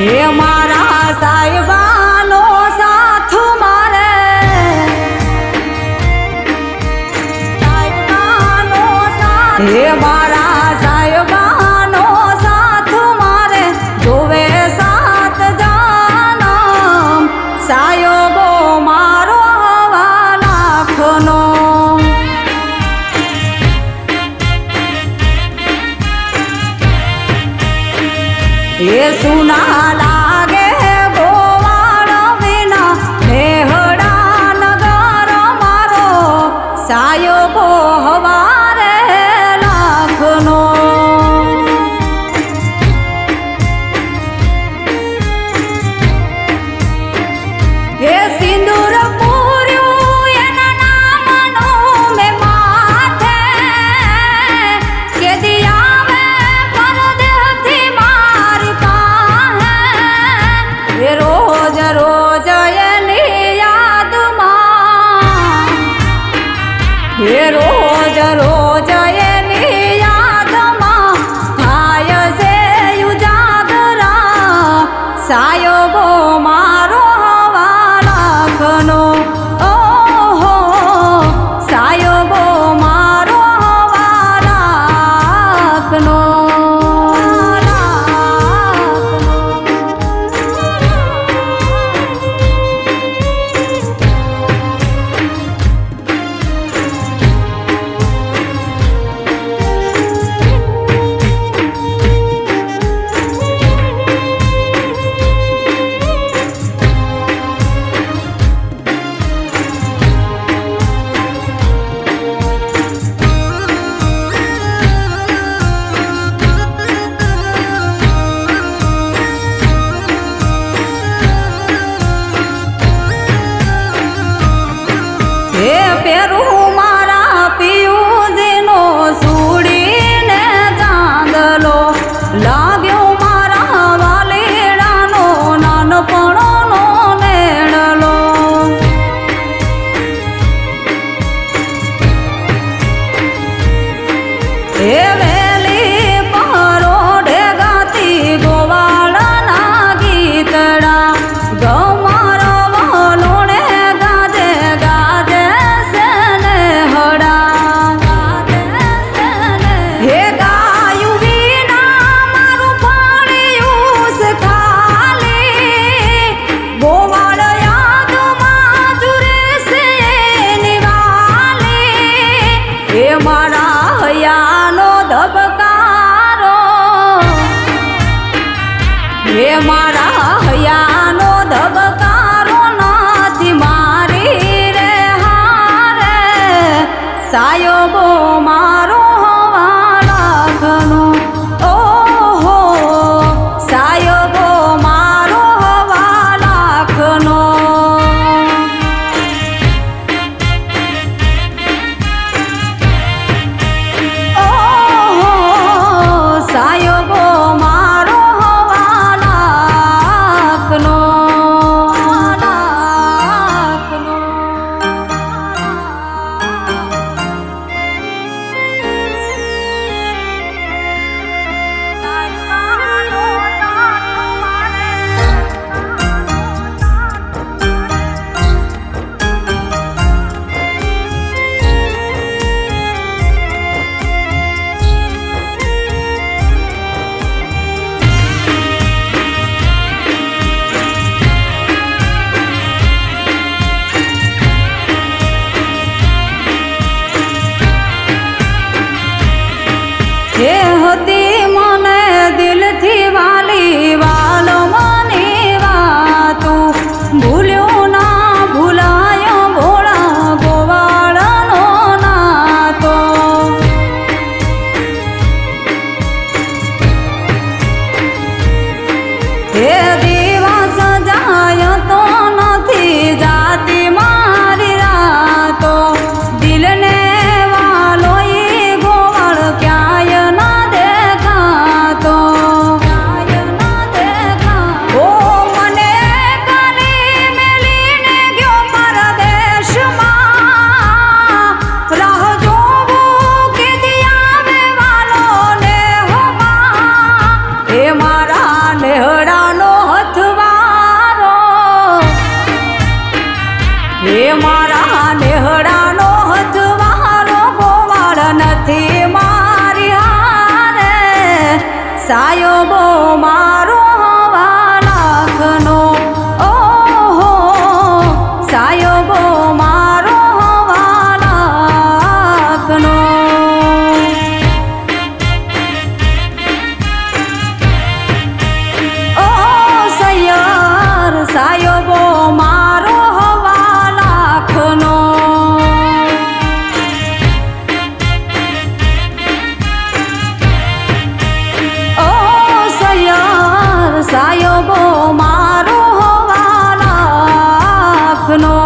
હે મારા સાહેબાનો સાથ મારે હે મારા સાહેબાનો સાથ મારે જોવે સાત જન્મ સાહેબો મારો હવા લાખનો એ સુના લાગે ગોવાળ વિના મેહડા નગર મારો સાહેબો હવારે લાખનો એ સિંદૂર પૂર્યું એના નામનું મેં માથે કે દિયાવે પરદેથી મારી પાસે એ રોજ રોજ એની યાદમાં એ રોજ રોજ એની યાદમાં થાય છે ઉજાગરા સાહેબો મારો હવા લાખનો ઓહો સાહેબો મારો હવા લાખનો હે પેરું મારા પિયુજીનો સુડીને ચાંદલો લાગ્યો મારા વાલીડાનો નાનપણનો નેડલો હે વેલી પરોઢે ગાતી ગોવાળના ગીતડા ગમારો વલોણે ગાજે ગાજે સેને હડા હે ગાયું વિના મારું પાળ્યું છે ખાલી ગોવાળ યાદમાં જુરે છે એની વાલી હે મારા હૈયાનો ધબકારો હે મારા હૈયાનો ધબકારો નથી મારી રે હારે સાહેબો મારો હવા લાખનો ઓહો સાહેબો મારો હવા લાખનો ઓહો સાહેબો મારો હવા લાખનો લાખનો નથી મારી હારે સાયોબો મારો હવા લાખનો ઓહો સાયોબો મારો હવા લાખનો ઓ સૈયર સાયોબો મારો હવા લાખનો સાયોબો મારો હવા લાખનો